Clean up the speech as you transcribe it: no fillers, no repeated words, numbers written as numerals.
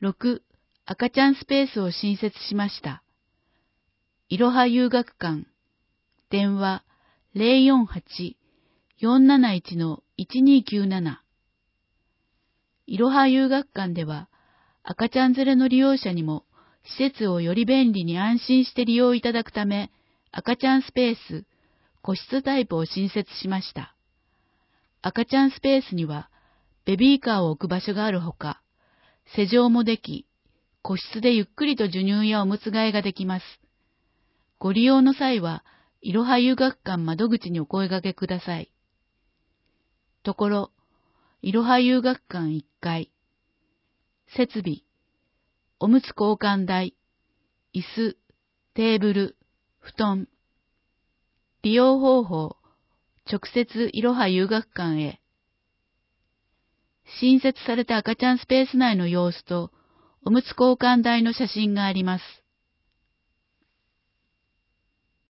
6、赤ちゃんスペースを新設しました。いろは遊学館、電話048-471-1297。いろは遊学館では、赤ちゃん連れの利用者にも施設をより便利に安心して利用いただくため、赤ちゃんスペース、個室タイプを新設しました。赤ちゃんスペースには、ベビーカーを置く場所があるほか、施錠もでき、個室でゆっくりと授乳やおむつ替えができます。ご利用の際は、いろは遊学館窓口にお声掛けください。ところ、いろは遊学館1階。設備、おむつ交換台、椅子、テーブル、布団。利用方法、直接いろは遊学館へ。新設された赤ちゃんスペース内の様子と、おむつ交換台の写真があります。